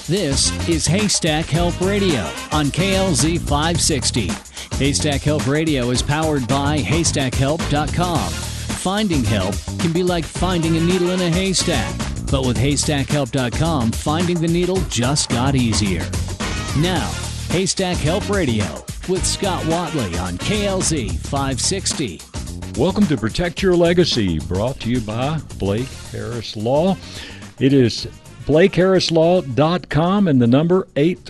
This is Haystack Help Radio on KLZ 560. Haystack Help Radio is powered by HaystackHelp.com. Finding help can be like finding a needle in a haystack, but with HaystackHelp.com, finding the needle just got easier. Now, Haystack Help Radio with Scott Watley on KLZ 560. Welcome to Protect Your Legacy, brought to you by Blake Harris Law. It is BlakeHarrisLaw.com and the number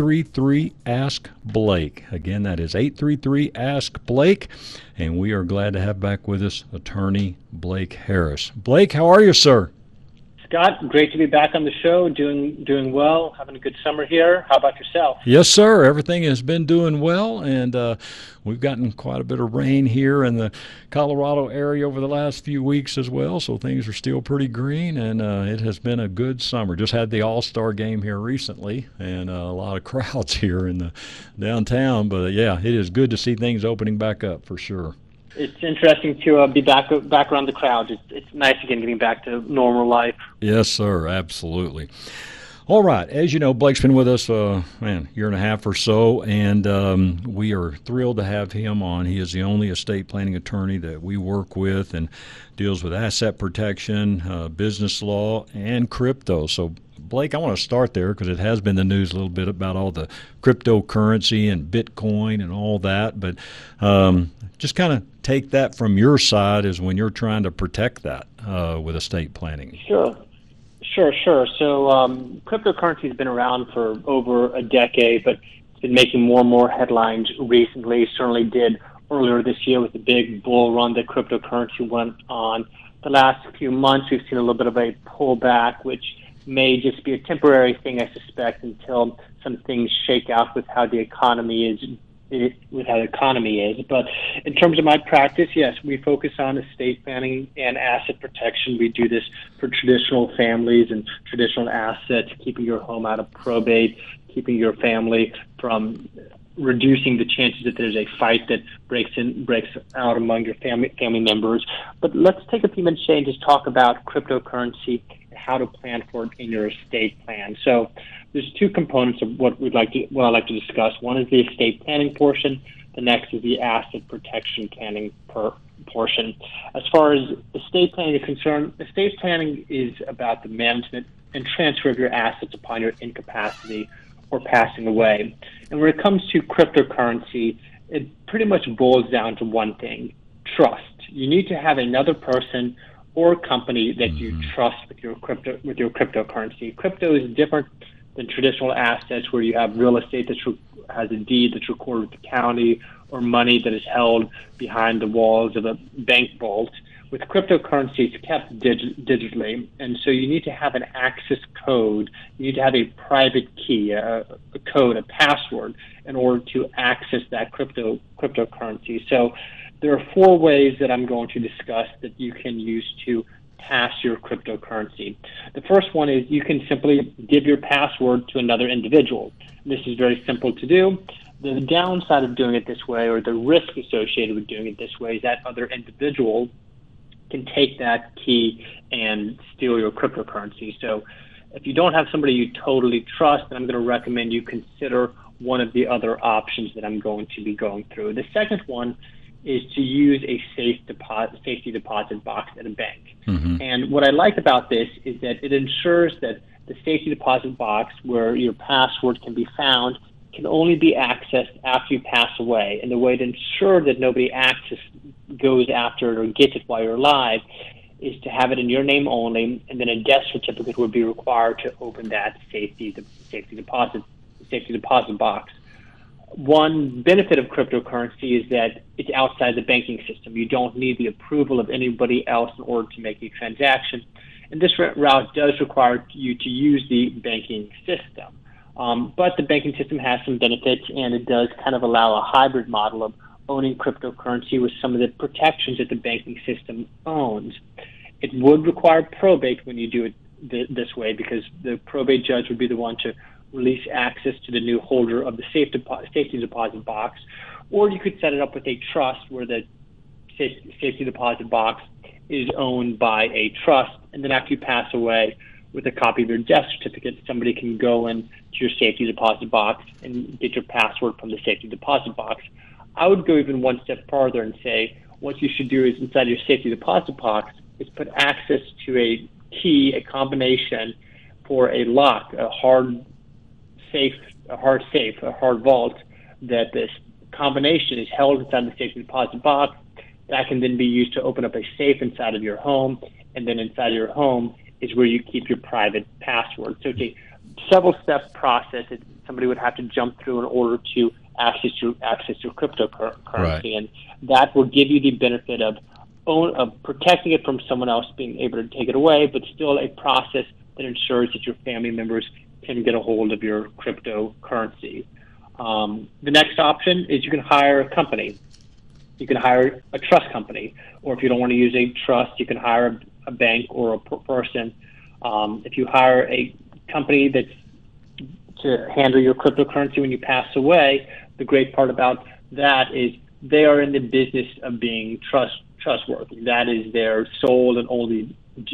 833-ASK-BLAKE. Again, that is 833-ASK-BLAKE, and we are glad to have back with us Attorney Blake Harris. Blake, how are you, sir? Scott, great to be back on the show, doing well, having a good summer here. How about yourself? Yes, sir. Everything has been doing well, and we've gotten quite a bit of rain here in the Colorado area over the last few weeks as well, so things are still pretty green, and it has been a good summer. Just had the All-Star game here recently, and a lot of crowds here in the downtown, but yeah, it is good to see things opening back up for sure. It's interesting to be back around the crowd. It's nice again getting back to normal life. Yes, sir, absolutely. All right, as you know, Blake's been with us year and a half or so, and we are thrilled to have him on. He is the only estate planning attorney that we work with and deals with asset protection, business law, and crypto. So, Blake, I want to start there because it has been the news a little bit about all the cryptocurrency and Bitcoin and all that, but just kind of take that from your side as when you're trying to protect that with estate planning. Sure. So cryptocurrency has been around for over a decade, but it's been making more and more headlines recently. Certainly did earlier this year with the big bull run that cryptocurrency went on. The last few months, we've seen a little bit of a pullback, which may just be a temporary thing, I suspect, until some things shake out with how the economy is. But in terms of my practice, yes, we focus on estate planning and asset protection. We do this for traditional families and traditional assets, keeping your home out of probate, keeping your family from reducing the chances that there's a fight that breaks out among your family members. But let's take a few minutes today and just talk about cryptocurrency and how to plan for it in your estate plan. So there's two components of what I like to discuss. One is the estate planning portion. The next is the asset protection planning portion. As far as estate planning is concerned, estate planning is about the management and transfer of your assets upon your incapacity or passing away. And when it comes to cryptocurrency, it pretty much boils down to one thing: trust. You need to have another person or company that you trust with your cryptocurrency. Crypto is different than traditional assets where you have real estate that has a deed that's recorded with the county or money that is held behind the walls of a bank vault. With cryptocurrency, it's kept digitally, and so you need to have an access code. You need to have a private key, a code, a password, in order to access that cryptocurrency. So there are four ways that I'm going to discuss that you can use to pass your cryptocurrency. The first one is you can simply give your password to another individual. This is very simple to do. The downside of doing it this way, or the risk associated with doing it this way, is that other individuals can take that key and steal your cryptocurrency. So if you don't have somebody you totally trust, then I'm going to recommend you consider one of the other options that I'm going to be going through. The second one is to use a safety deposit box at a bank. Mm-hmm. And what I like about this is that it ensures that the safety deposit box, where your password can be found, can only be accessed after you pass away. And the way to ensure that nobody goes after it or gets it while you're alive is to have it in your name only, and then a death certificate would be required to open that safety deposit box. One benefit of cryptocurrency is that it's outside the banking system. You don't need the approval of anybody else in order to make a transaction. And this route does require you to use the banking system. But the banking system has some benefits, and it does kind of allow a hybrid model of owning cryptocurrency with some of the protections that the banking system owns. It would require probate when you do it this way, because the probate judge would be the one to release access to the new holder of the safety deposit box, or you could set it up with a trust where the safety deposit box is owned by a trust, and then after you pass away, with a copy of your death certificate, somebody can go into your safety deposit box and get your password from the safety deposit box. I would go even one step farther and say what you should do is inside your safety deposit box is put access to a key, a combination for a lock, a hard vault, that this combination is held inside the safety deposit box. That can then be used to open up a safe inside of your home, and then inside of your home is where you keep your private password. So it's a several-step process that somebody would have to jump through in order to access your cryptocurrency, Right. and that will give you the benefit of protecting it from someone else being able to take it away, but still a process that ensures that your family members can get a hold of your cryptocurrency. The next option is you can hire a company. You can hire a trust company, or if you don't want to use a trust, you can hire a bank or a person. If you hire a company that's to handle your cryptocurrency when you pass away, the great part about that is they are in the business of being trustworthy. That is their sole and only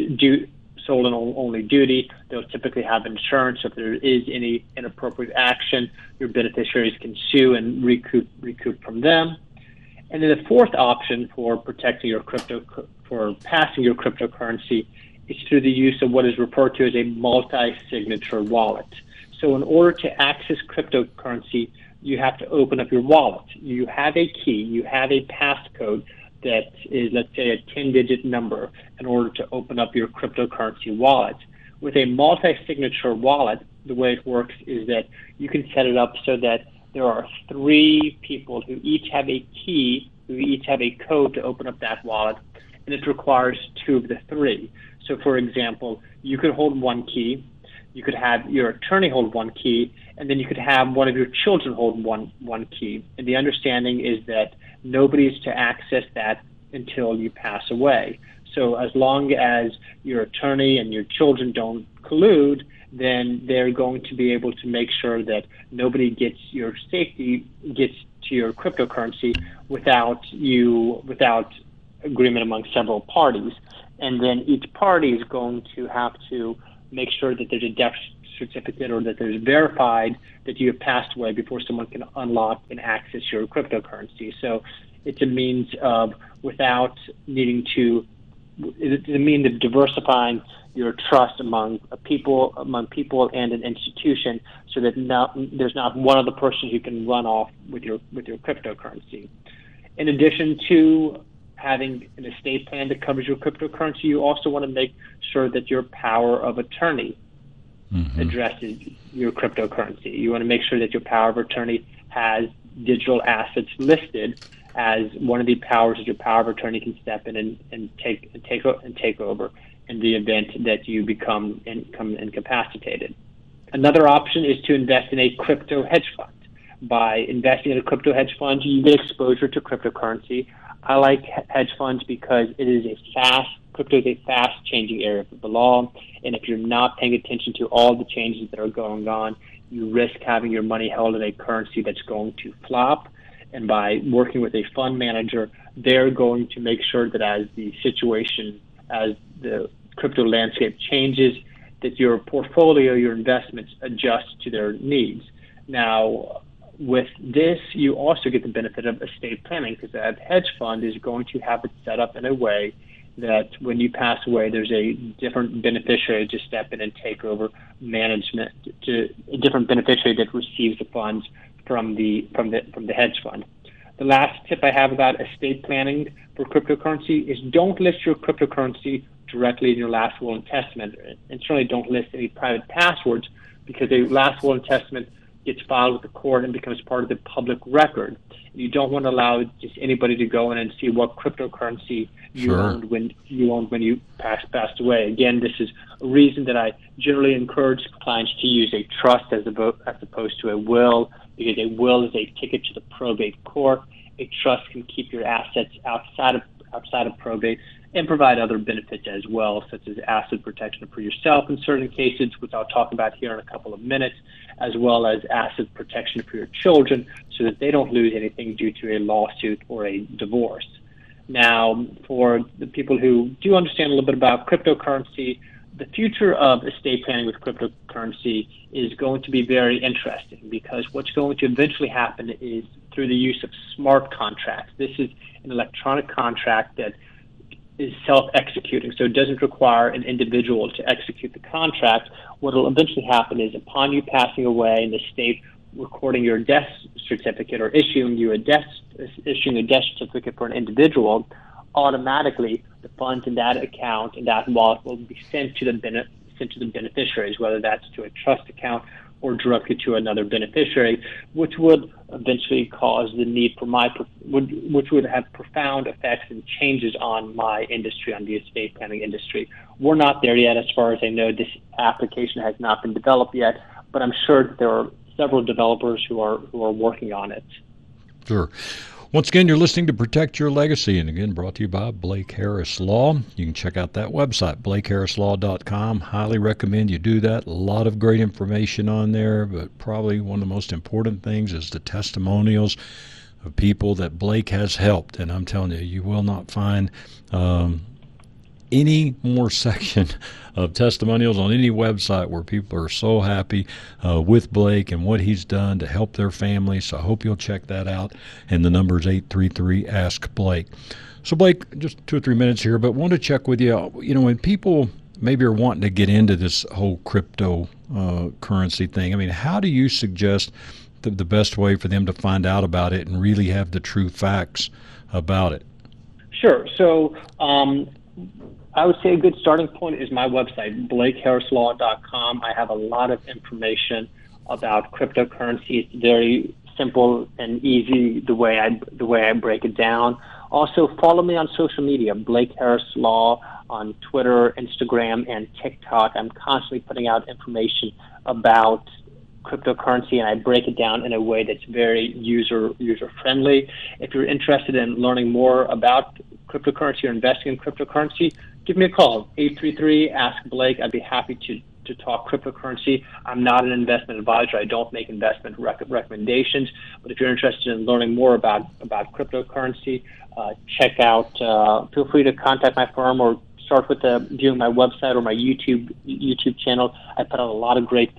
duty. They'll typically have insurance. So if there is any inappropriate action, your beneficiaries can sue and recoup from them. And then the fourth option for protecting your for passing your cryptocurrency is through the use of what is referred to as a multi-signature wallet. So in order to access cryptocurrency, you have to open up your wallet. You have a key, you have a passcode that is, let's say, a 10-digit number in order to open up your cryptocurrency wallet. With a multi-signature wallet, the way it works is that you can set it up so that there are 3 people who each have a key, who each have a code to open up that wallet, and it requires 2 of the 3. So, for example, you could hold 1 key, you could have your attorney hold 1 key, and then you could have one of your children hold one key. And the understanding is that nobody is to access that until you pass away. So as long as your attorney and your children don't collude, then they're going to be able to make sure that nobody gets to your cryptocurrency without agreement among several parties. And then each party is going to have to make sure that there's a death certificate or that there's verified that you have passed away before someone can unlock and access your cryptocurrency. So it's a means of diversifying your trust among people and an institution, so that there's not one other person who can run off with your cryptocurrency. In addition to having an estate plan that covers your cryptocurrency, you also want to make sure that your power of attorney addresses your cryptocurrency. You want to make sure that your power of attorney has digital assets listed as one of the powers that your power of attorney can step in and take over in the event that you become incapacitated. Another option is to invest in a crypto hedge fund. By investing in a crypto hedge fund, you get exposure to cryptocurrency. I like hedge funds because crypto is a fast-changing area of the law, and if you're not paying attention to all the changes that are going on, you risk having your money held in a currency that's going to flop. And by working with a fund manager, they're going to make sure that as the crypto landscape changes, that your portfolio, your investments adjust to their needs. Now, with this, you also get the benefit of estate planning, because that hedge fund is going to have it set up in a way that when you pass away, there's a different beneficiary to step in and take over management, to a different beneficiary that receives the funds from the hedge fund. The last tip I have about estate planning for cryptocurrency is don't list your cryptocurrency directly in your last will and testament, and certainly don't list any private passwords, because a last will and testament gets filed with the court and becomes part of the public record. You don't want to allow just anybody to go in and see what cryptocurrency you owned when you passed away. Again, this is a reason that I generally encourage clients to use a trust as opposed to a will, because a will is a ticket to the probate court. A trust can keep your assets outside of probate and provide other benefits as well, such as asset protection for yourself in certain cases, which I'll talk about here in a couple of minutes, as well as asset protection for your children so that they don't lose anything due to a lawsuit or a divorce. Now, for the people who do understand a little bit about cryptocurrency, the future of estate planning with cryptocurrency is going to be very interesting, because what's going to eventually happen is through the use of smart contracts. This is an electronic contract that is self-executing, so it doesn't require an individual to execute the contract. What will eventually happen is, upon you passing away and the state recording your death certificate or issuing a death certificate for an individual, automatically the funds in that account and that wallet will be sent to the beneficiaries, whether that's to a trust account or directly to another beneficiary, which would eventually cause the need for which would have profound effects and changes on my industry, on the estate planning industry. We're not there yet, as far as I know. This application has not been developed yet, but I'm sure that there are several developers who are working on it. Sure. Once again, you're listening to Protect Your Legacy, and again, brought to you by Blake Harris Law. You can check out that website, BlakeHarrisLaw.com. Highly recommend you do that. A lot of great information on there, but probably one of the most important things is the testimonials of people that Blake has helped. And I'm telling you, you will not find any more section of testimonials on any website where people are so happy with Blake and what he's done to help their family. So I hope you'll check that out. And the number is 833-ASK-BLAKE. So Blake, just 2 or 3 minutes here, but want to check with you. You know, when people maybe are wanting to get into this whole crypto currency thing, I mean, how do you suggest the best way for them to find out about it and really have the true facts about it? Sure. So I would say a good starting point is my website, BlakeHarrisLaw.com. I have a lot of information about cryptocurrency. It's very simple and easy the way I break it down. Also, follow me on social media, Blake Harris Law, on Twitter, Instagram, and TikTok. I'm constantly putting out information about cryptocurrency, and I break it down in a way that's very user friendly. If you're interested in learning more about cryptocurrency or investing in cryptocurrency, give me a call, 833-ASK-BLAKE. I'd be happy to talk cryptocurrency. I'm not an investment advisor. I don't make investment recommendations. But if you're interested in learning more about cryptocurrency, check out, feel free to contact my firm or start with viewing my website or my YouTube channel. I put out a lot of great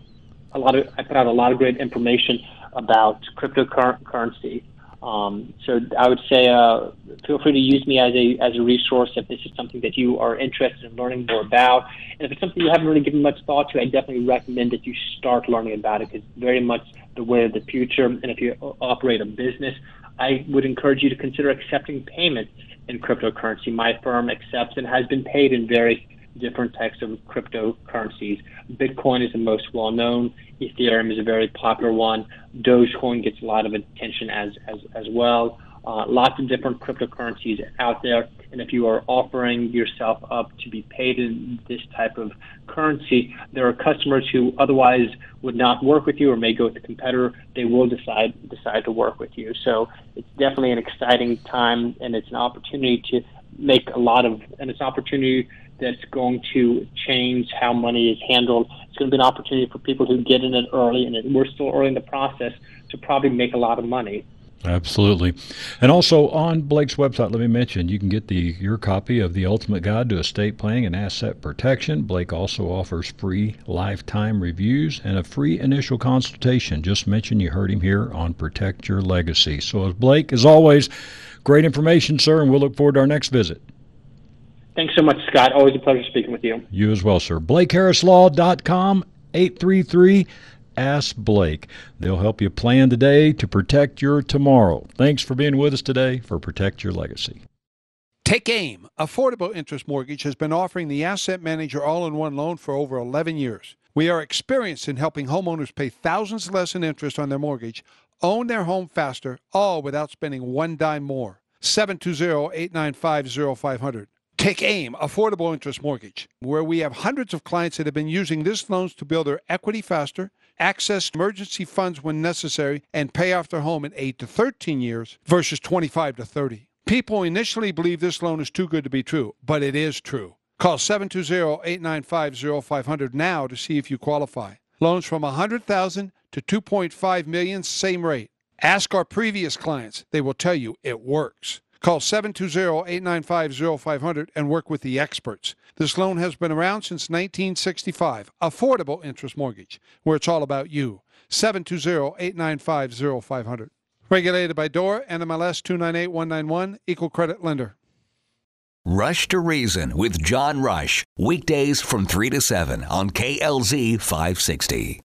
information about cryptocurrency. So I would say feel free to use me as a resource if this is something that you are interested in learning more about. And if it's something you haven't really given much thought to, I definitely recommend that you start learning about it, because it's very much the way of the future. And if you operate a business, I would encourage you to consider accepting payments in cryptocurrency. My firm accepts and has been paid in various different types of cryptocurrencies. Bitcoin is the most well-known. Ethereum is a very popular one. Dogecoin gets a lot of attention as well. Lots of different cryptocurrencies out there. And if you are offering yourself up to be paid in this type of currency, there are customers who otherwise would not work with you or may go with a competitor. They will decide to work with you. So it's definitely an exciting time, and it's an opportunity to make it's an opportunity that's going to change how money is handled. It's going to be an opportunity for people who get in it early, and we're still early in the process, to probably make a lot of money. Absolutely. And also on Blake's website, let me mention, you can get your copy of The Ultimate Guide to Estate Planning and Asset Protection. Blake also offers free lifetime reviews and a free initial consultation. Just mention you heard him here on Protect Your Legacy. So Blake, as always, great information, sir, and we'll look forward to our next visit. Thanks so much, Scott. Always a pleasure speaking with you. You as well, sir. BlakeHarrisLaw.com, 833-ASK Blake. They'll help you plan today to protect your tomorrow. Thanks for being with us today for Protect Your Legacy. Take AIM. Affordable Interest Mortgage has been offering the Asset Manager all-in-one loan for over 11 years. We are experienced in helping homeowners pay thousands less in interest on their mortgage, own their home faster, all without spending one dime more. 720-895-0500. Take AIM, Affordable Interest Mortgage, where we have hundreds of clients that have been using this loans to build their equity faster, access emergency funds when necessary, and pay off their home in 8 to 13 years versus 25 to 30. People initially believe this loan is too good to be true, but it is true. Call 720-895-0500 now to see if you qualify. Loans from $100,000 to $2.5 million, same rate. Ask our previous clients. They will tell you it works. Call 720-895-0500 and work with the experts. This loan has been around since 1965. Affordable interest mortgage, where it's all about you. 720-895-0500. Regulated by DORA, NMLS 298191, Equal Credit Lender. Rush to Reason with John Rush. Weekdays from 3 to 7 on KLZ 560.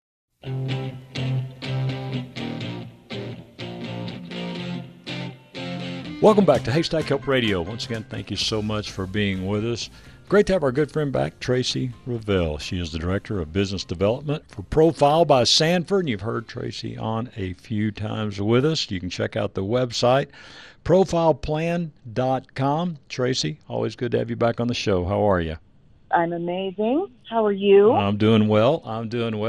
Welcome back to Haystack Help Radio. Once again, thank you so much for being with us. Great to have our good friend back, Tracy Revelle. She is the Director of Business Development for Profile by Sanford. And you've heard Tracy on a few times with us. You can check out the website, profileplan.com. Tracy, always good to have you back on the show. How are you? I'm amazing. How are you? I'm doing well. I'm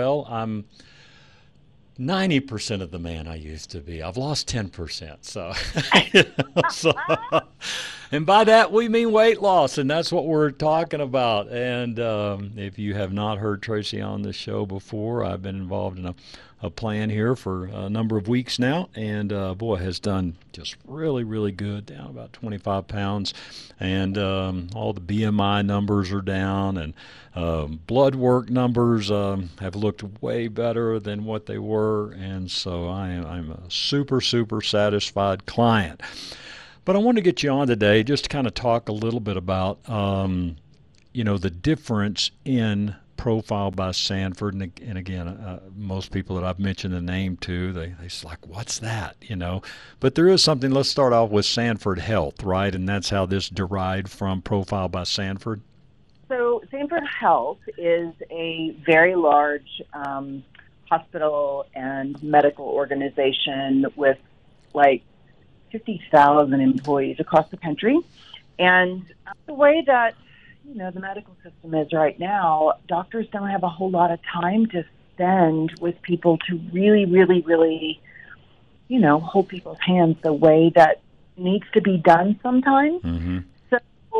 90% of the man I used to be. I've lost 10%. So, and by that we mean weight loss, and that's what we're talking about. And if you have not heard Tracy on the show before, I've been involved in a plan here for a number of weeks now, and boy, has done just really, really good, down about 25 pounds, and all the BMI numbers are down, and blood work numbers have looked way better than what they were, and so I'm a super, super satisfied client. But I wanted to get you on today just to kind of talk a little bit about, the difference in Profile by Sanford, and again, most people that I've mentioned the name to, they're like, what's that, But there is something. Let's start off with Sanford Health, right? And that's how this derived from Profile by Sanford. So Sanford Health is a very large hospital and medical organization with like 50,000 employees across the country. And the way that the medical system is right now, doctors don't have a whole lot of time to spend with people to really, really, really, hold people's hands the way that needs to be done sometimes. Mm-hmm. So,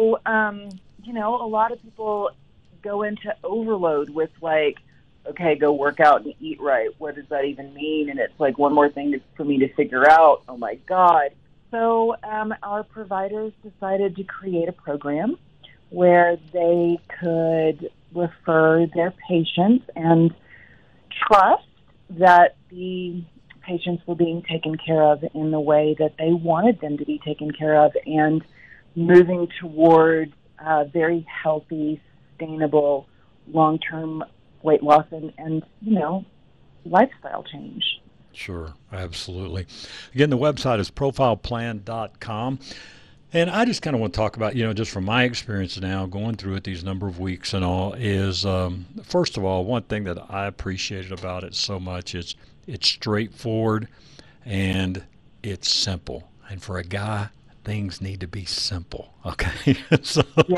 a lot of people go into overload with like, okay, go work out and eat right. What does that even mean? And it's like one more thing for me to figure out. Oh, my God. So our providers decided to create a program where they could refer their patients and trust that the patients were being taken care of in the way that they wanted them to be taken care of, and moving toward very healthy, sustainable, long-term weight loss and lifestyle change. Sure, absolutely. Again, the website is profileplan.com. And I just kind of want to talk about, just from my experience now, going through it these number of weeks and all, is, first of all, one thing that I appreciated about it so much is it's straightforward and it's simple. And for a guy, things need to be simple, okay? Yeah.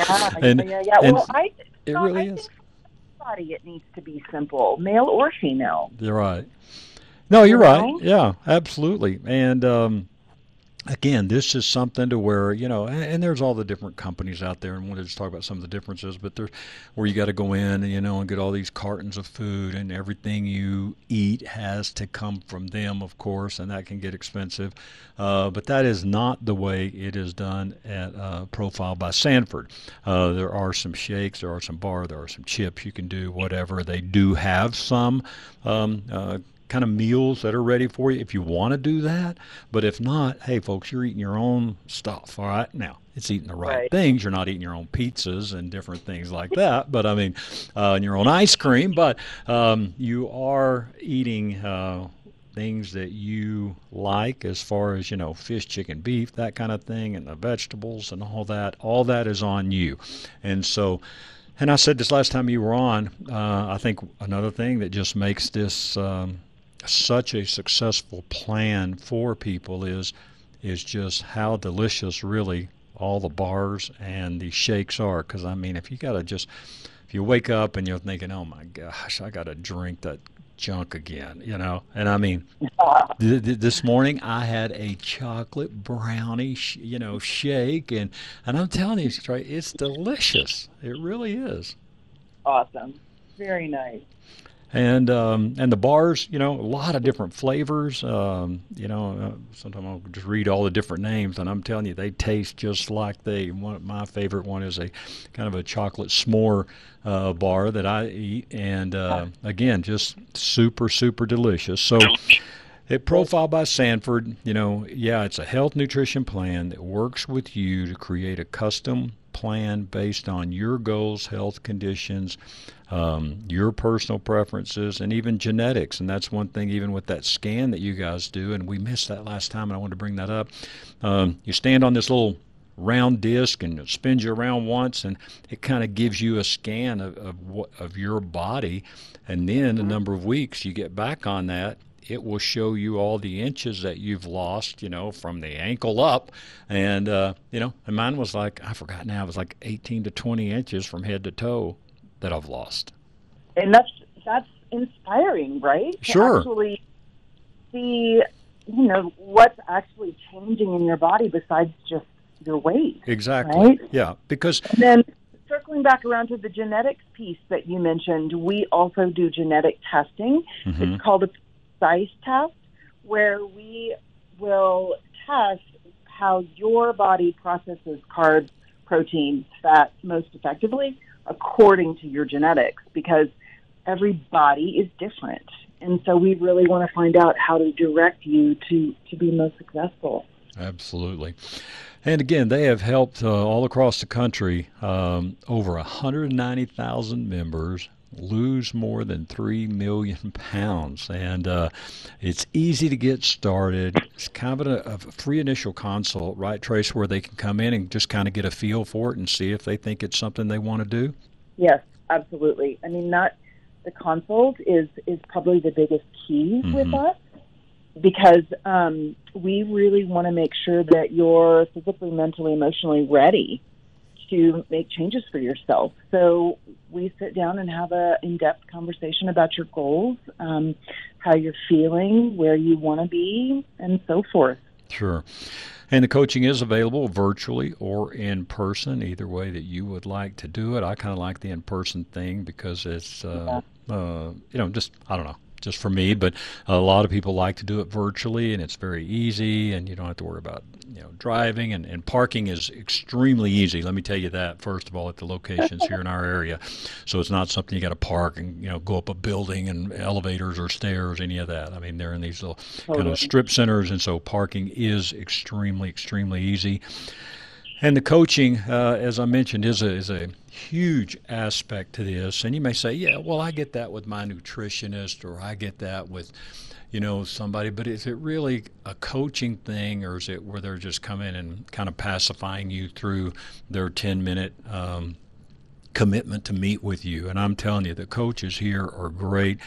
Well, it really is. For everybody, it needs to be simple, male or female. You're right. No, you're right. Yeah, absolutely. And again, this is something to where, and there's all the different companies out there, and we'll just talk about some of the differences, but there's where you got to go in and, and get all these cartons of food, and everything you eat has to come from them, of course, and that can get expensive. But that is not the way it is done at Profile by Sanford. There are some shakes, there are some bars, there are some chips you can do, whatever. They do have some kind of meals that are ready for you if you want to do that. But if not, hey, folks, you're eating your own stuff, all right? Now, it's eating the right things. You're not eating your own pizzas and different things like that, but and your own ice cream, but you are eating things that you like as far as, fish, chicken, beef, that kind of thing, and the vegetables and all that is on you. And so, and I said this last time you were on, I think another thing that just makes this such a successful plan for people is just how delicious really all the bars and the shakes are. Because, if you wake up and you're thinking, oh, my gosh, I got to drink that junk again, And this morning I had a chocolate brownie, shake, and I'm telling you, it's delicious. It really is. Awesome. Very nice. And the bars, a lot of different flavors. Sometimes I'll just read all the different names, and I'm telling you, they taste just like my favorite one is a kind of a chocolate s'more bar that I eat, and again, just super, super delicious. So at Profile by Sanford, it's a health nutrition plan that works with you to create a custom plan based on your goals, health conditions, your personal preferences, and even genetics. And that's one thing, even with that scan that you guys do, and we missed that last time, and I wanted to bring that up. You stand on this little round disc and it spins you around once, and it kind of gives you a scan of your body. And then a number of weeks, you get back on that, it will show you all the inches that you've lost, from the ankle up. And, and mine was like, I forgot now, it was like 18 to 20 inches from head to toe that I've lost. And that's inspiring, right? Sure. To actually see, what's actually changing in your body besides just your weight. Exactly. Right? Yeah, because... And then circling back around to the genetics piece that you mentioned, we also do genetic testing. Mm-hmm. It's called a precise test, where we will test how your body processes carbs, proteins, fats most effectively according to your genetics, because every body is different. And so we really want to find out how to direct you to be most successful. Absolutely. And again, they have helped all across the country, over 190,000 members lose more than 3 million pounds. And it's easy to get started. It's kind of a free initial consult, right, Trace, where they can come in and just kind of get a feel for it and see if they think it's something they want to do? Yes, absolutely. I mean, the consult is probably the biggest key with us, because we really want to make sure that you're physically, mentally, emotionally ready to make changes for yourself. So we sit down and have an in-depth conversation about your goals, how you're feeling, where you want to be, and so forth. Sure. And the coaching is available virtually or in person, either way that you would like to do it. I kind of like the in-person thing because it's, I don't know, just for me, but a lot of people like to do it virtually, and it's very easy, and you don't have to worry about driving, and parking is extremely easy. Let me tell you that, first of all, at the locations here in our area. So it's not something you got to park and go up a building and elevators or stairs, any of that. I mean, they're in these little kind of strip centers, and so parking is extremely, extremely easy. And the coaching, as I mentioned, is a huge aspect to this. And you may say, yeah, well, I get that with my nutritionist, or I get that with, somebody. But is it really a coaching thing, or is it where they're just coming and kind of pacifying you through their 10-minute commitment to meet with you? And I'm telling you, the coaches here are great.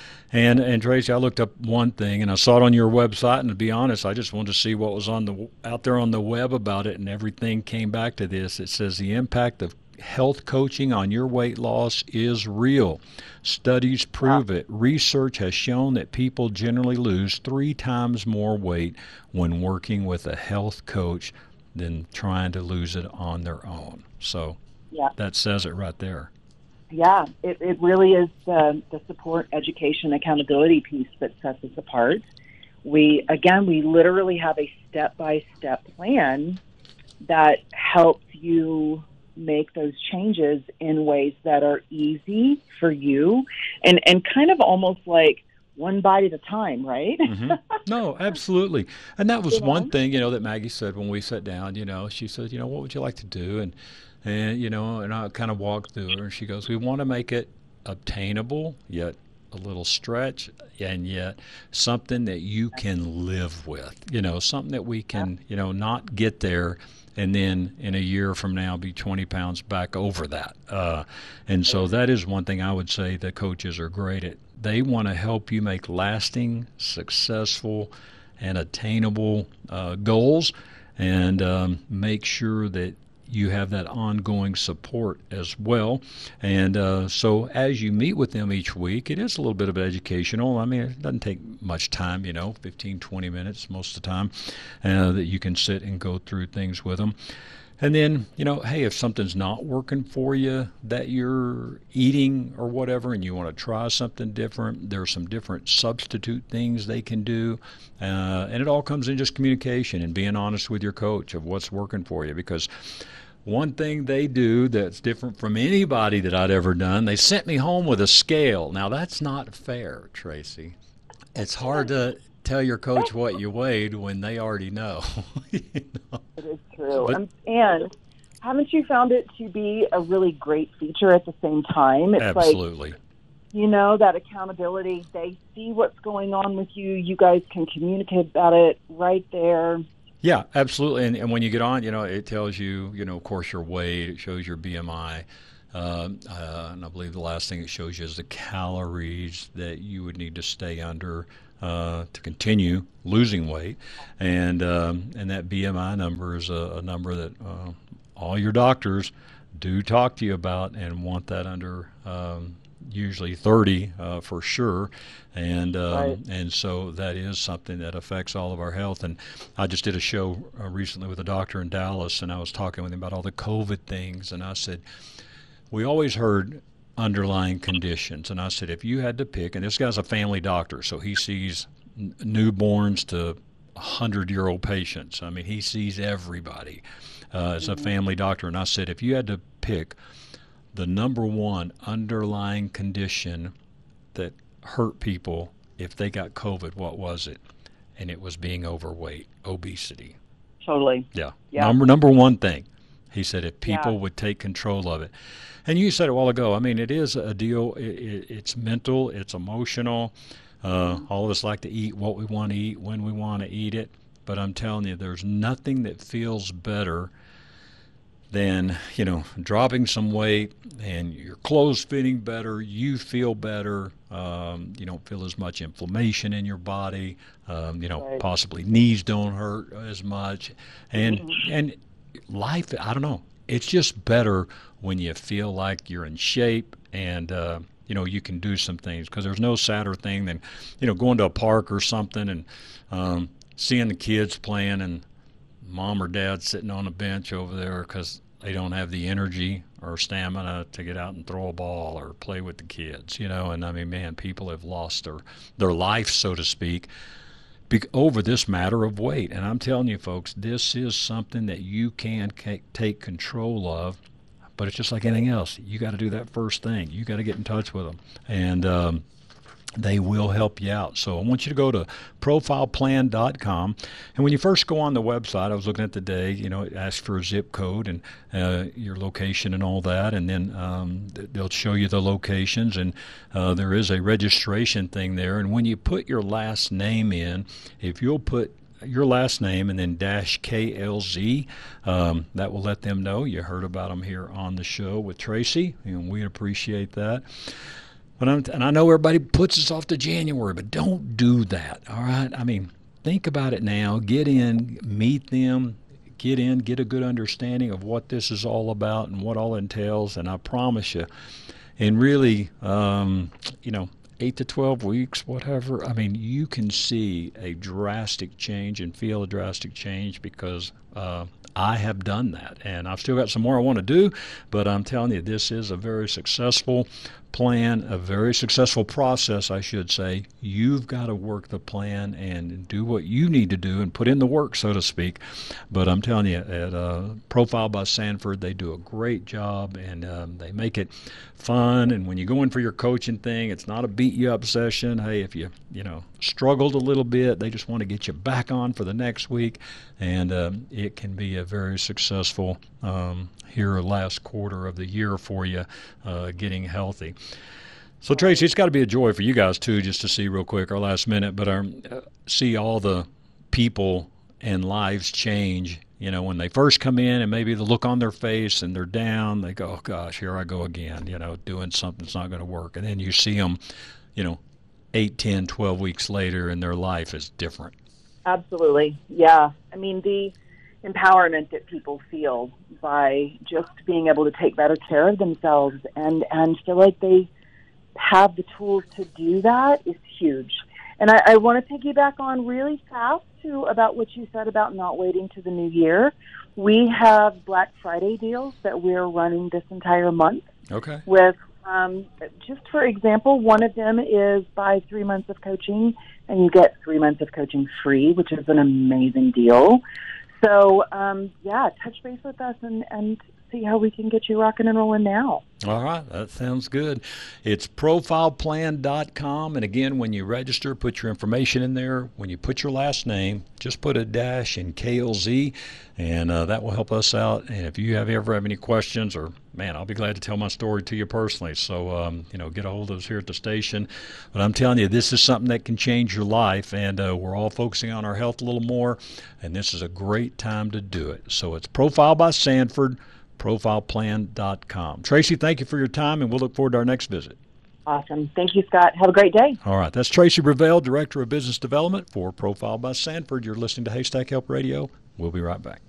And Tracy, I looked up one thing, and I saw it on your website, and to be honest, I just wanted to see what was out there on the web about it, and everything came back to this. It says the impact of health coaching on your weight loss is real. Studies prove it. Research has shown that people generally lose 3 times more weight when working with a health coach than trying to lose it on their own. So that says it right there. Yeah, it really is the support, education, accountability piece that sets us apart. We literally have a step-by-step plan that helps you make those changes in ways that are easy for you and kind of almost like one bite at a time, right? Mm-hmm. No, absolutely. And that was one thing, that Maggie said when we sat down, she said, what would you like to do? And I kind of walked through her, and she goes, we want to make it obtainable, yet a little stretch, and yet something that you can live with, something that we can, not get there and then in a year from now be 20 pounds back over that. And so that is one thing I would say that coaches are great at. They want to help you make lasting, successful, and attainable goals, and make sure that you have that ongoing support as well. And so as you meet with them each week, it is a little bit of educational. I mean, it doesn't take much time, 15, 20 minutes most of the time, that you can sit and go through things with them. And then, hey, if something's not working for you that you're eating or whatever, and you want to try something different, there's some different substitute things they can do. And it all comes in just communication and being honest with your coach of what's working for you. Because one thing they do that's different from anybody that I'd ever done, they sent me home with a scale. Now, that's not fair, Tracy. It's hard to tell your coach what you weighed when they already know. It is true. And haven't you found it to be a really great feature at the same time? It's absolutely. Like, that accountability. They see what's going on with you. You guys can communicate about it right there. Yeah, absolutely. And when you get on, it tells you, of course, your weight. It shows your BMI. And I believe the last thing it shows you is the calories that you would need to stay under to continue losing weight, and that BMI number is a number that all your doctors do talk to you about and want that under usually 30 for sure, and so that is something that affects all of our health. And I just did a show recently with a doctor in Dallas, and I was talking with him about all the COVID things, and I said, we always heard underlying conditions. And I said, if you had to pick, and this guy's a family doctor, so he sees newborns to 100-year-old patients. I mean, he sees everybody as a family doctor. And I said, if you had to pick the number one underlying condition that hurt people if they got COVID, what was it? And it was being overweight, obesity. Totally. Yeah. Number one thing. He said if people would take control of it. And you said it a while ago, I mean, it is a deal. It's mental, it's emotional. All of us like to eat what we want to eat when we want to eat it. But I'm telling you, there's nothing that feels better than, dropping some weight and your clothes fitting better, you feel better, you don't feel as much inflammation in your body, possibly knees don't hurt as much. And life, I don't know, it's just better when you feel like you're in shape and you can do some things, because there's no sadder thing than going to a park or something and seeing the kids playing and mom or dad sitting on a bench over there because they don't have the energy or stamina to get out and throw a ball or play with the kids, and I mean, man, people have lost their life, so to speak, over this matter of weight. And I'm telling you, folks, this is something that you can take control of, but it's just like anything else. You got to do that first thing. You got to get in touch with them, and they will help you out. So I want you to go to profileplan.com. And when you first go on the website, I was looking at the day, it asks for a zip code and your location and all that. And then they'll show you the locations. And there is a registration thing there. And when you put your last name in, if you'll put your last name and then -KLZ, that will let them know you heard about them here on the show with Tracy. And we appreciate that. And I know everybody puts us off to January, but don't do that, all right? I mean, think about it now. Get in, meet them, get a good understanding of what this is all about and what all entails. And I promise you, in really, 8 to 12 weeks, whatever, I mean, you can see a drastic change and feel a drastic change because I have done that. And I've still got some more I want to do, but I'm telling you, this is a very successful plan, a very successful process, I should say. You've got to work the plan and do what you need to do and put in the work, so to speak. But I'm telling you, at Profile by Sanford, they do a great job, and they make it fun. And when you go in for your coaching thing, it's not a beat-you-up session. Hey, if you struggled a little bit, they just want to get you back on for the next week, and it can be a very successful here last quarter of the year for you, getting healthy. So, Tracy, it's got to be a joy for you guys, too, just to see real quick our last minute, but see all the people and lives change, when they first come in and maybe the look on their face and they're down, they go, oh, gosh, here I go again, doing something that's not going to work. And then you see them, 8, 10, 12 weeks later, and their life is different. Absolutely. Yeah. I mean, the empowerment that people feel by just being able to take better care of themselves and feel like they have the tools to do that is huge. And I want to piggyback on really fast too, about what you said about not waiting to the new year. We have Black Friday deals that we're running this entire month. Okay. With, just for example, one of them is buy 3 months of coaching and you get 3 months of coaching free, which is an amazing deal. So, touch base with us and see how we can get you rocking and rolling now. All right, that sounds good. It's profileplan.com, and again, when you register, put your information in there. When you put your last name, just put a dash in KLZ, and that will help us out. And if you ever have any questions, or man, I'll be glad to tell my story to you personally. So, get a hold of us here at the station. But I'm telling you, this is something that can change your life, and we're all focusing on our health a little more, and this is a great time to do it. So it's Profile by Sanford, profileplan.com. Tracy, thank you for your time, and we'll look forward to our next visit. Awesome. Thank you, Scott. Have a great day. All right. That's Tracy Brevell, Director of Business Development for Profile by Sanford. You're listening to Haystack Help Radio. We'll be right back.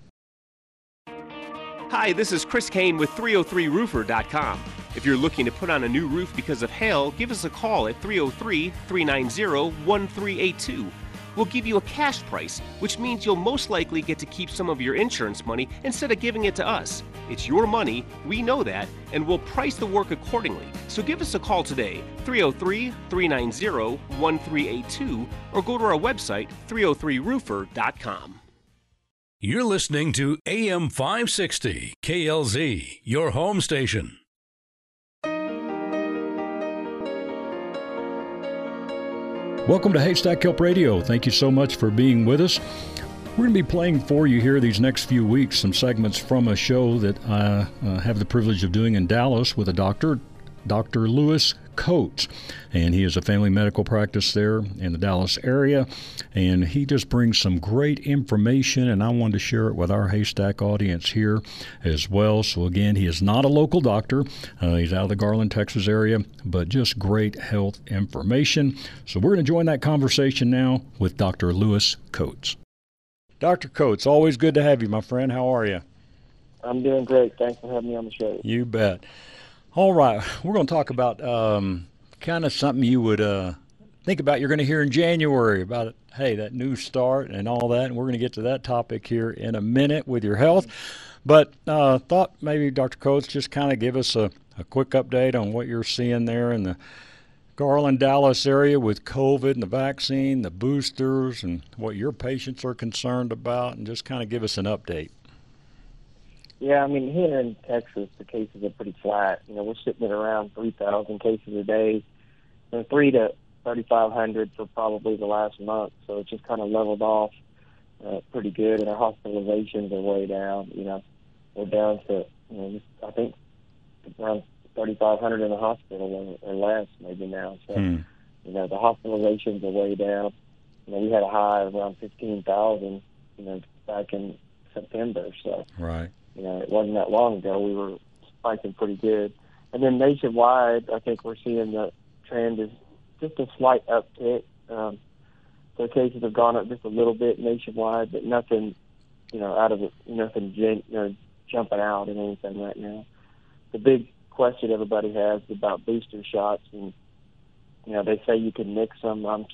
Hi, this is Chris Kane with 303roofer.com. If you're looking to put on a new roof because of hail, give us a call at 303-390-1382. We'll give you a cash price, which means you'll most likely get to keep some of your insurance money instead of giving it to us. It's your money, we know that, and we'll price the work accordingly. So give us a call today, 303-390-1382, or go to our website, 303roofer.com. You're listening to AM 560, KLZ, your home station. Welcome to Haystack Help Radio. Thank you so much for being with us. We're going to be playing for you here these next few weeks some segments from a show that I have the privilege of doing in Dallas with a doctor, Dr. Lewis Coates, and he is a family medical practice there in the Dallas area, and he just brings some great information, and I wanted to share it with our Haystack audience here as well. So again, he is not a local doctor. He's out of the Garland, Texas area, but just great health information. So we're going to join that conversation now with Dr. Lewis Coates. Dr. Coates, always good to have you, my friend. How are you? I'm doing great. Thanks for having me on the show. You bet. All right, we're going to talk about kind of something you would think about you're going to hear in January about, hey, that new start and all that, and we're going to get to that topic here in a minute with your health. But thought maybe, Dr. Coates, just kind of give us a quick update on what you're seeing there in the Garland, Dallas area with COVID and the vaccine, the boosters, and what your patients are concerned about, and just kind of give us an update. Yeah, I mean, here in Texas, the cases are pretty flat. We're sitting at around 3,000 cases a day, and 3,000 to 3,500 for probably the last month. So it just kind of leveled off pretty good, and our hospitalizations are way down. We're down to, I think around 3,500 in the hospital or less maybe now. So, the hospitalizations are way down. We had a high of around 15,000, back in September. So, right. It wasn't that long ago. We were spiking pretty good. And then nationwide, I think we're seeing the trend is just a slight uptick. So cases have gone up just a little bit nationwide, but nothing, out of it, nothing jumping out and anything right now. The big question everybody has is about booster shots, and they say you can mix them. I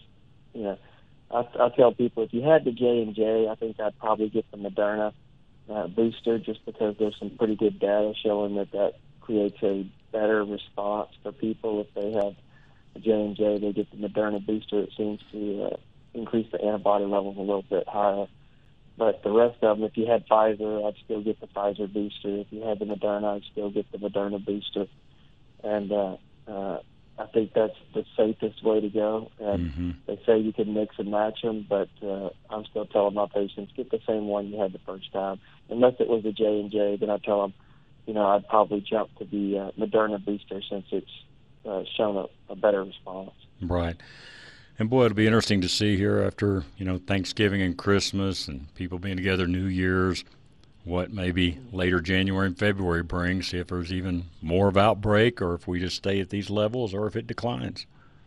tell people if you had the J&J, I think I'd probably get the Moderna booster, just because there's some pretty good data showing that creates a better response for people. If they have the J&J, they get the Moderna booster. It seems to increase the antibody levels a little bit higher. But the rest of them, if you had Pfizer, I'd still get the Pfizer booster. If you had the Moderna, I'd still get the Moderna booster. And I think that's the safest way to go. And they say you can mix and match them, but I'm still telling my patients, get the same one you had the first time. Unless it was a J&J, then I tell them, I'd probably jump to the Moderna booster since it's shown a better response. Right. And boy, it'll be interesting to see here after, Thanksgiving and Christmas and people being together, New Year's, what maybe later January and February brings, see if there's even more of outbreak or if we just stay at these levels or if it declines.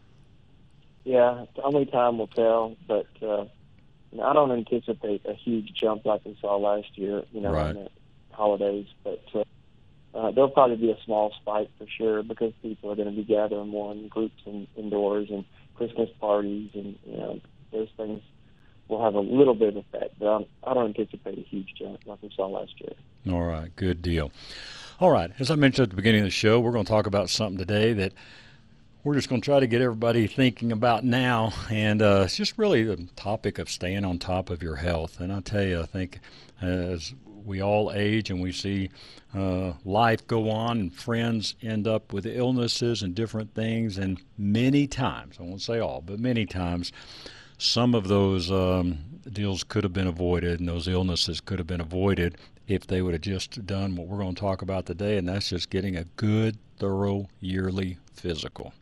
Yeah, only time will tell, but I don't anticipate a huge jump like we saw last year, right. in the holidays, but there'll probably be a small spike for sure because people are going to be gathering more in groups and indoors and Christmas parties and, those things will have a little bit of effect, but I don't anticipate a huge jump like we saw last year. All right, good deal. All right, as I mentioned at the beginning of the show, we're going to talk about something today that we're just going to try to get everybody thinking about now, and it's just really the topic of staying on top of your health. And I tell you, I think as we all age and we see life go on and friends end up with illnesses and different things, and many times, I won't say all, but many times, some of those deals could have been avoided and those illnesses could have been avoided if they would have just done what we're going to talk about today, and that's just getting a good, thorough yearly physical.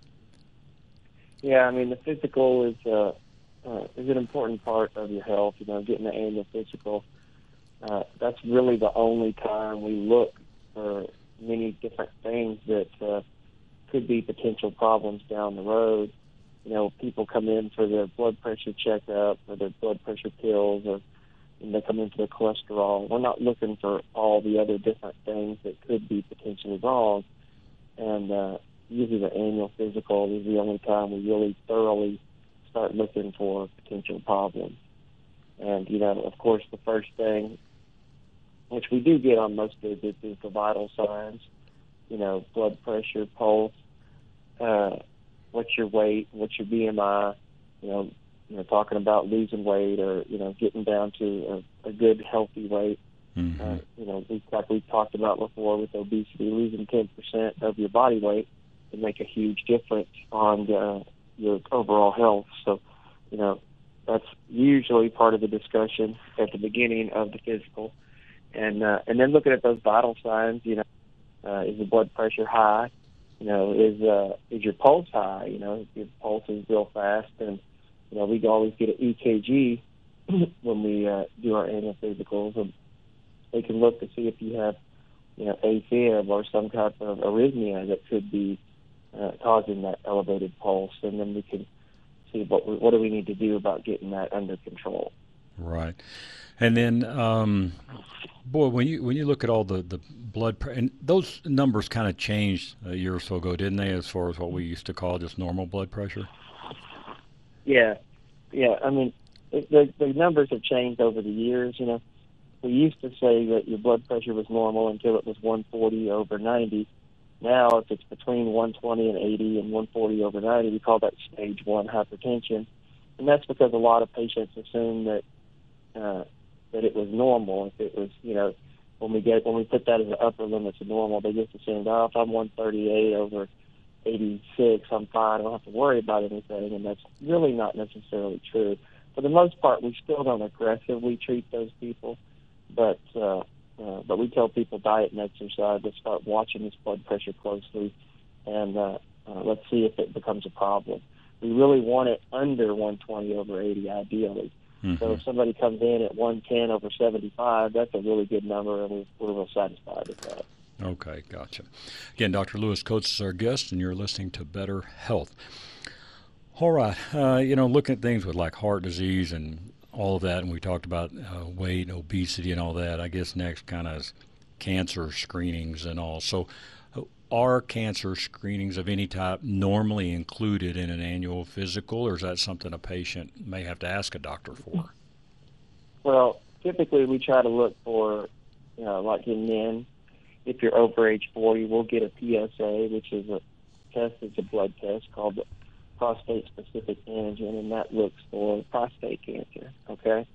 Yeah, I mean, the physical is an important part of your health. You know, getting the annual physical, that's really the only time we look for many different things that could be potential problems down the road. You know, people come in for their blood pressure checkup or their blood pressure pills, or they come in for their cholesterol. We're not looking for all the other different things that could be potentially wrong. And usually the annual physical is the only time we really thoroughly start looking for potential problems. And, you know, of course, the first thing, which we do get on most visits, is the vital signs, you know, blood pressure, pulse, what's your weight, what's your BMI, you know, talking about losing weight or, you know, getting down to a good, healthy weight. Mm-hmm. You know, like we've talked about before with obesity, losing 10% of your body weight can make a huge difference on your overall health. So, you know, that's usually part of the discussion at the beginning of the physical. And then looking at those vital signs, you know, is the blood pressure high? You know, is your pulse high? You know, if your pulse is real fast, and you know, we always get an EKG when we do our annual physicals, and they can look to see if you have, you know, AFib or some type of arrhythmia that could be causing that elevated pulse, and then we can see what do we need to do about getting that under control. Right. And then, boy, when you look at all the blood pressure, and those numbers kind of changed a year or so ago, didn't they, as far as what we used to call just normal blood pressure? Yeah. I mean, the numbers have changed over the years. You know, we used to say that your blood pressure was normal until it was 140 over 90. Now, if it's between 120 and 80 and 140 over 90, we call that stage 1 hypertension, and that's because a lot of patients assume that it was normal. If it was, you know, when we put that as an upper limit to normal, they just assumed, oh, if I'm 138 over 86, I'm fine. I don't have to worry about anything, and that's really not necessarily true. For the most part, we still don't aggressively treat those people, but we tell people diet and exercise. Let's start watching this blood pressure closely, and let's see if it becomes a problem. We really want it under 120 over 80, ideally. Mm-hmm. So if somebody comes in at 110 over 75, that's a really good number, and we're real satisfied with that. Okay, gotcha. Again, Dr. Lewis Coates is our guest, and you're listening to Better Health. All right, you know, looking at things with like heart disease and all of that, and we talked about weight, obesity, and all that. I guess next kind of is cancer screenings and all. So are cancer screenings of any type normally included in an annual physical, or is that something a patient may have to ask a doctor for? Well, typically we try to look for, you know, like in men, if you're over age 40, we'll get a PSA, which is a test, it's a blood test called the prostate-specific antigen, and that looks for prostate cancer, okay?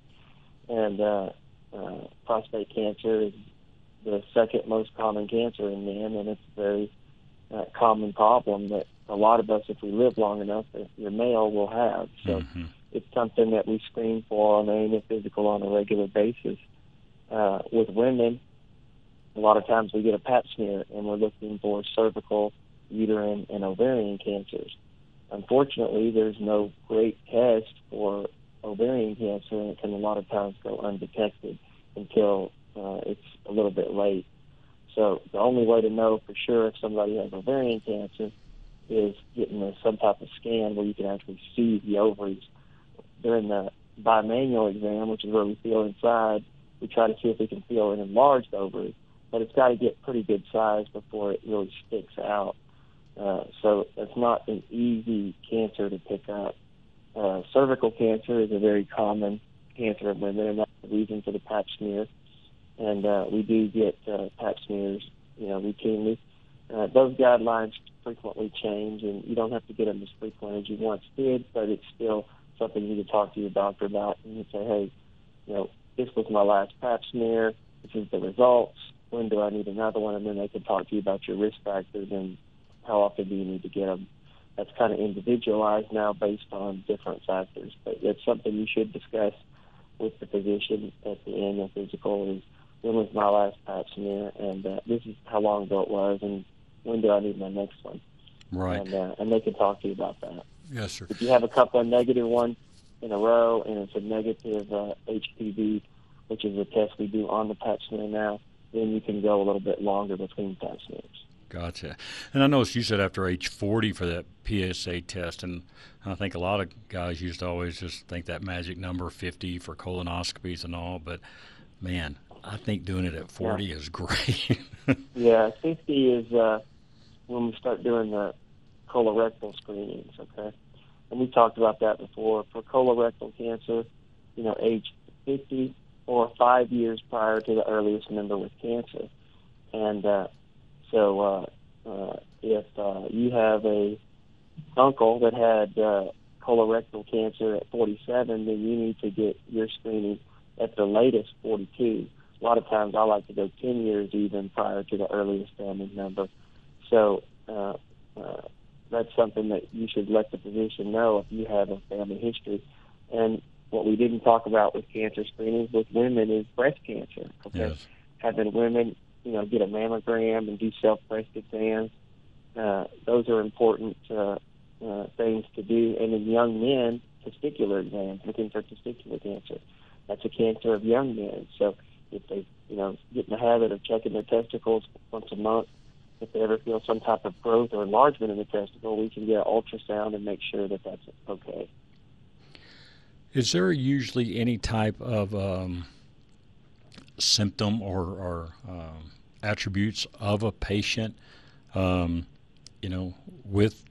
And prostate cancer is the second most common cancer in men, and it's a very common problem that a lot of us, if we live long enough, if you're male, will have. So it's something that we screen for on the annual physical on a regular basis. With women, a lot of times we get a pap smear, and we're looking for cervical, uterine, and ovarian cancers. Unfortunately, there's no great test for ovarian cancer, and it can a lot of times go undetected until it's a little bit late. So the only way to know for sure if somebody has ovarian cancer is getting some type of scan where you can actually see the ovaries. During the bimanual exam, which is where we feel inside, we try to see if we can feel an enlarged ovary, but it's got to get pretty good size before it really sticks out. So it's not an easy cancer to pick up. cervical cancer is a very common cancer of women, and that's the reason for the Pap smear. And we do get Pap smears, routinely. Those guidelines frequently change, and you don't have to get them as frequent as you once did, but it's still something you need to talk to your doctor about. And you say, hey, this was my last Pap smear. This is the results. When do I need another one? And then they can talk to you about your risk factors and how often do you need to get them. That's kind of individualized now based on different factors. But it's something you should discuss with the physician at the annual physical is, when was my last Pap smear? And this is how long ago it was, and when do I need my next one? Right. And they can talk to you about that. Yes, sir. If you have a couple of negative ones in a row, and it's a negative HPV, which is a test we do on the Pap smear now, then you can go a little bit longer between Pap smears. Gotcha. And I noticed you said after age 40 for that PSA test, and I think a lot of guys used to always just think that magic number 50 for colonoscopies and all, but man, I think doing it at 40 is great. Yeah, 50 is when we start doing the colorectal screenings, okay? And we talked about that before. For colorectal cancer, age 50 or 5 years prior to the earliest member with cancer. And so if you have a uncle that had colorectal cancer at 47, then you need to get your screening at the latest 42. A lot of times I like to go 10 years even prior to the earliest family member. So that's something that you should let the physician know if you have a family history. And what we didn't talk about with cancer screenings with women is breast cancer. Okay, yes. Having women, get a mammogram and do self-breast exams. Those are important things to do. And in young men, testicular exams, looking for testicular cancer. That's a cancer of young men. So if they, get in the habit of checking their testicles once a month, if they ever feel some type of growth or enlargement in the testicle, we can get an ultrasound and make sure that that's okay. Is there usually any type of symptom or attributes of a patient, with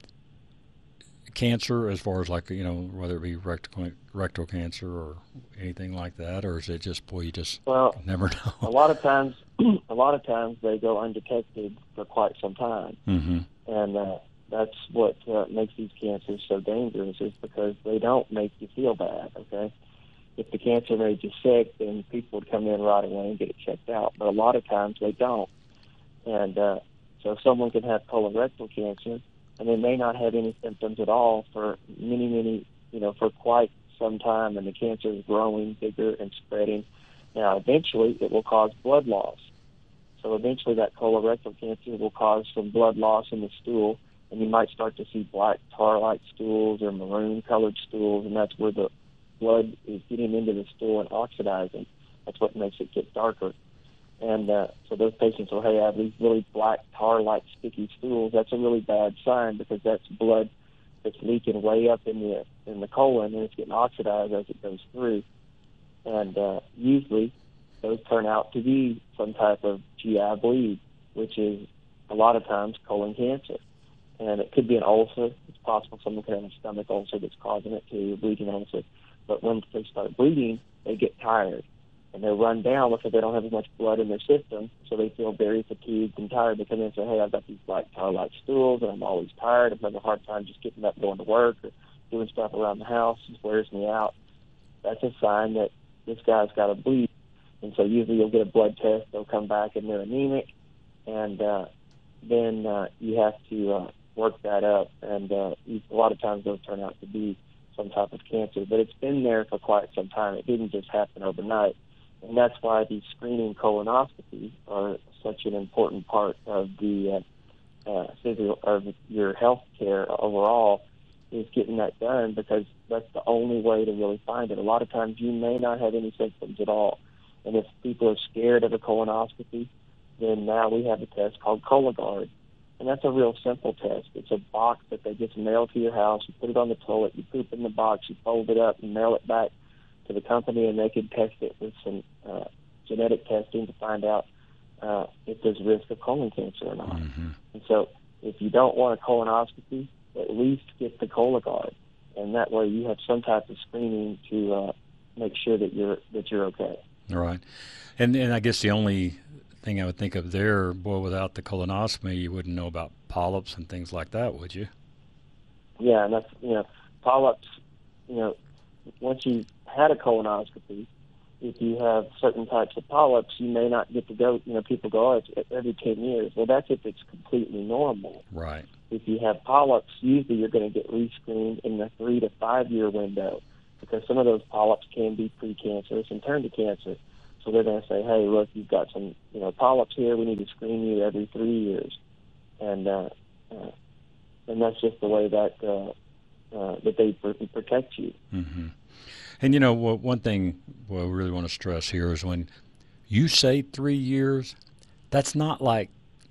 cancer, as far as whether it be rectal cancer or anything like that, or is it just you just never know? A lot of times they go undetected for quite some time, and that's what makes these cancers so dangerous, is because they don't make you feel bad. Okay, if the cancer made you sick, then people would come in right away and get it checked out. But a lot of times they don't, and so someone can have colorectal cancer, and they may not have any symptoms at all for many, for quite some time, and the cancer is growing bigger and spreading. Now, eventually, it will cause blood loss. So eventually that colorectal cancer will cause some blood loss in the stool, and you might start to see black tar-like stools or maroon-colored stools, and that's where the blood is getting into the stool and oxidizing. That's what makes it get darker. And so those patients will have these really black tar-like sticky stools. That's a really bad sign, because that's blood that's leaking way up in the colon, and it's getting oxidized as it goes through. And usually those turn out to be some type of GI bleed, which is a lot of times colon cancer. And it could be an ulcer. It's possible someone could have a stomach ulcer that's causing it to, a bleeding ulcer. But when they start bleeding, they get tired, and they run down because they don't have as much blood in their system, so they feel very fatigued and tired. They come in and say, hey, I've got these black tar-like stools, and I'm always tired. I'm having a hard time just getting up, going to work, or doing stuff around the house. It wears me out. That's a sign that this guy's got a bleed. And so usually you'll get a blood test. They'll come back and they're anemic, and then you have to work that up. And a lot of times those turn out to be some type of cancer. But it's been there for quite some time. It didn't just happen overnight. And that's why these screening colonoscopies are such an important part of the of your health care overall, is getting that done, because that's the only way to really find it. A lot of times you may not have any symptoms at all. And if people are scared of a colonoscopy, then now we have a test called Cologuard. And that's a real simple test. It's a box that they just mail to your house. You put it on the toilet, you poop in the box, you fold it up and mail it back to the company, and they can test it with some genetic testing to find out if there's risk of colon cancer or not. And so if you don't want a colonoscopy, at least get the Cologuard. and that way you have some type of screening to make sure that you're okay. All right. And I guess the only thing I would think of there, boy, without the colonoscopy, you wouldn't know about polyps and things like that, would you? Yeah, and that's, polyps, once you've had a colonoscopy, if you have certain types of polyps, you may not get to go, people go, oh, it's every 10 years. Well, that's if it's completely normal. Right. If you have polyps, usually you're going to get rescreened in the 3 to 5 year window, because some of those polyps can be precancerous and turn to cancer. So they're going to say, hey, look, you've got some, polyps here. We need to screen you every 3 years. And that's just the way that they protect you. Mm-hmm. And, one thing we really want to stress here is when you say 3 years, that's not like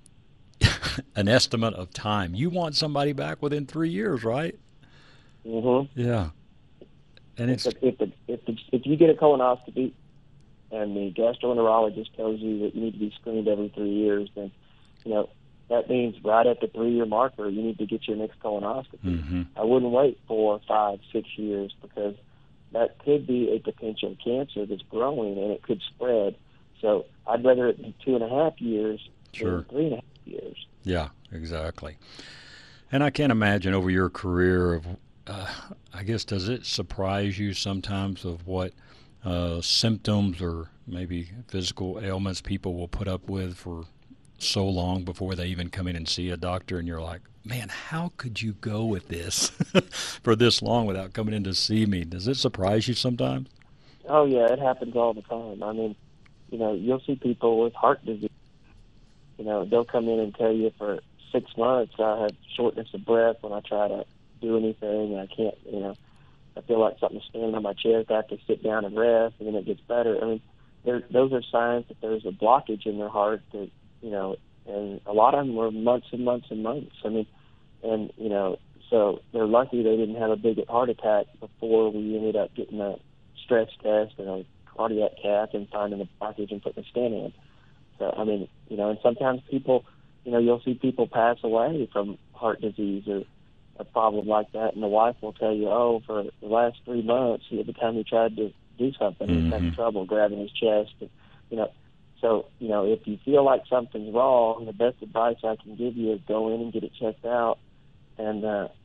an estimate of time. You want somebody back within 3 years, right? Mm-hmm. Yeah. And if you get a colonoscopy and the gastroenterologist tells you that you need to be screened every 3 years, then, that means right at the 3 year marker, you need to get your next colonoscopy. Mm-hmm. I wouldn't wait 4, 5, 6 years, because that could be a potential cancer that's growing and it could spread. So I'd rather it be 2.5 years Sure. than 3.5 years. Yeah, exactly. And I can't imagine over your career of, I guess, does it surprise you sometimes of what symptoms or maybe physical ailments people will put up with for so long before they even come in and see a doctor, and you're like, man, how could you go with this for this long without coming in to see me? Does it surprise you sometimes? Oh, yeah, it happens all the time. I mean, you'll see people with heart disease. They'll come in and tell you for 6 months, I have shortness of breath when I try to do anything. I can't, I feel like something's standing on my chest. I have to sit down and rest, and then it gets better. I mean, those are signs that there's a blockage in their heart that, and a lot of them were months and months and months. I mean, and, so they're lucky they didn't have a big heart attack before we ended up getting a stress test and a cardiac cath and finding a blockage and putting a stent in. So, I mean, and sometimes people, you'll see people pass away from heart disease or a problem like that, and the wife will tell you, oh, for the last 3 months, every time he tried to do something, he was having trouble grabbing his chest. And, so, if you feel like something's wrong, the best advice I can give you is go in and get it checked out. And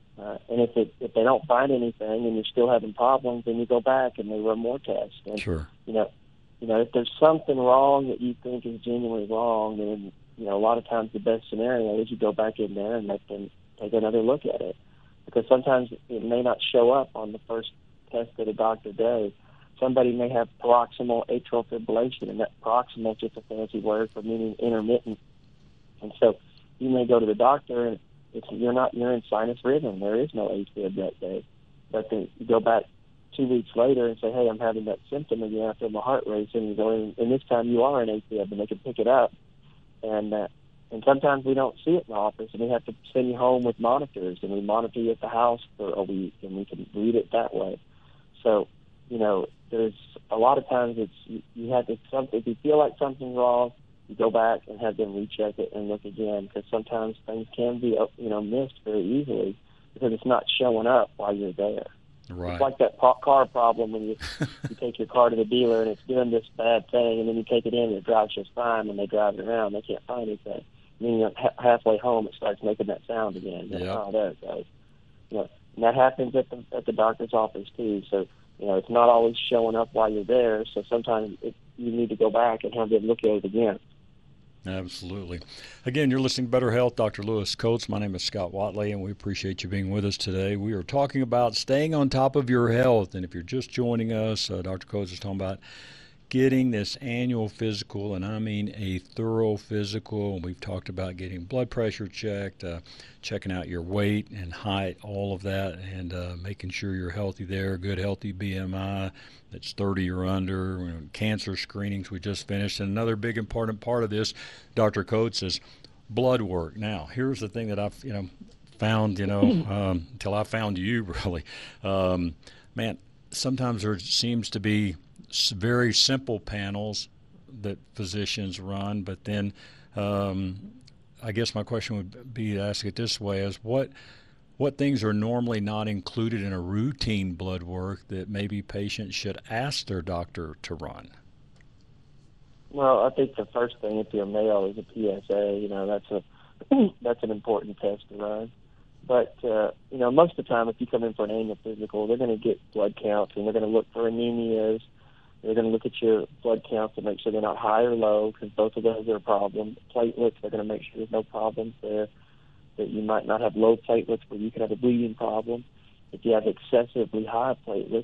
if they don't find anything and you're still having problems, then you go back and they run more tests. And, Sure. If there's something wrong that you think is genuinely wrong, then, a lot of times the best scenario is you go back in there and let them take another look at it. Because sometimes it may not show up on the first test that a doctor does. Somebody may have paroxysmal atrial fibrillation, and that proximal is just a fancy word for meaning intermittent. And so you may go to the doctor and you're in sinus rhythm. There is no AFib that day. But then you go back 2 weeks later and say, hey, I'm having that symptom again. I feel my heart racing. And you go in, and this time you are in AFib, and they can pick it up. And sometimes we don't see it in the office, and we have to send you home with monitors, and we monitor you at the house for a week, and we can read it that way. So, there's a lot of times you have to, if you feel like something's wrong, you go back and have them recheck it and look again, because sometimes things can be, missed very easily because it's not showing up while you're there. Right. It's like that car problem when you take your car to the dealer and it's doing this bad thing, and then you take it in and it drives just fine. When they drive it around, they can't find anything. And then halfway home, it starts making that sound again. Yeah. Oh, there it goes. And that happens at the doctor's office too. So it's not always showing up while you're there. So sometimes you need to go back and have them look at it again. Absolutely. Again, you're listening to Better Health, Dr. Lewis Coates. My name is Scott Watley, and we appreciate you being with us today. We are talking about staying on top of your health. And if you're just joining us, Dr. Coates is talking about getting this annual physical, and I mean a thorough physical. We've talked about getting blood pressure checked, checking out your weight and height, all of that, and making sure you're healthy there, good healthy BMI that's 30 or under, cancer screenings we just finished. And another big important part of this, Dr. Coates, is blood work. Now, here's the thing that I've found, until I found you, really. Man, sometimes there seems to be very simple panels that physicians run, but then I guess my question would be to ask it this way: is what what things are normally not included in a routine blood work that maybe patients should ask their doctor to run? Well, I think the first thing, if you're a male, is a PSA. You know, that's an important test to run. But, you know, most of the time if you come in for an annual physical, they're going to get blood counts, and they're going to look for anemias. They're going to look at your blood counts to make sure they're not high or low, because both of those are a problem. Platelets, they're going to make sure there's no problems there, that you might not have low platelets where you could have a bleeding problem. If you have excessively high platelets,